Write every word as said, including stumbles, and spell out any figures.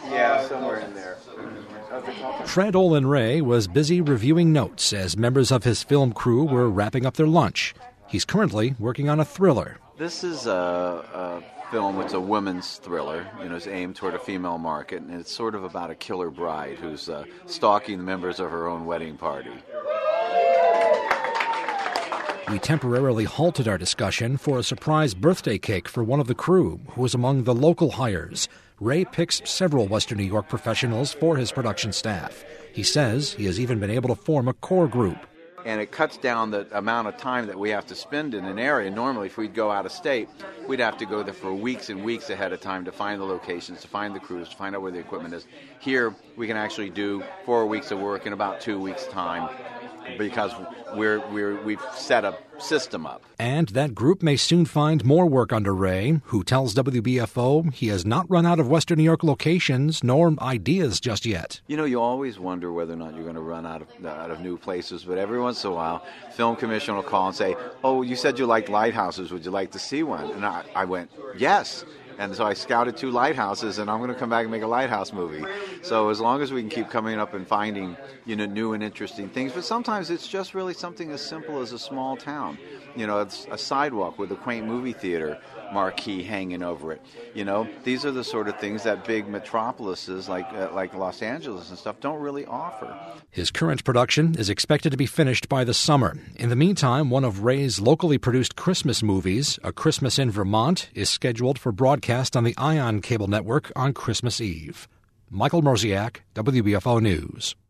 Yeah, somewhere in there. Fred Olen Ray was busy reviewing notes as members of his film crew were wrapping up their lunch. He's currently working on a thriller. This is a, a film. It's a women's thriller. You know, it's aimed toward a female market, and it's sort of about a killer bride who's uh, stalking the members of her own wedding party. We temporarily halted our discussion for a surprise birthday cake for one of the crew, who was among the local hires. Ray picks several Western New York professionals for his production staff. He says he has even been able to form a core group. And it cuts down the amount of time that we have to spend in an area. Normally, if we'd go out of state, we'd have to go there for weeks and weeks ahead of time to find the locations, to find the crews, to find out where the equipment is. Here, we can actually do four weeks of work in about two weeks' time because we're, we're, we've set a system up. And that group may soon find more work under Ray, who tells W B F O he has not run out of Western New York locations nor ideas just yet. You know, you always wonder whether or not you're going to run out of out of new places, but every once in a while, Film Commission will call and say, oh, you said you liked lighthouses. Would you like to see one? And I, I went, yes. And so I scouted two lighthouses, and I'm going to come back and make a lighthouse movie. So as long as we can keep coming up and finding, you know, new and interesting things. But sometimes it's just really something as simple as a small town. You know, it's a sidewalk with a quaint movie theater marquee hanging over it. You know, these are the sort of things that big metropolises like uh, like Los Angeles and stuff don't really offer. His current production is expected to be finished by the summer. In the meantime, one of Ray's locally produced Christmas movies, A Christmas in Vermont, is scheduled for broadcast on the Ion cable network on Christmas Eve. Michael Mroziak, W B F O News.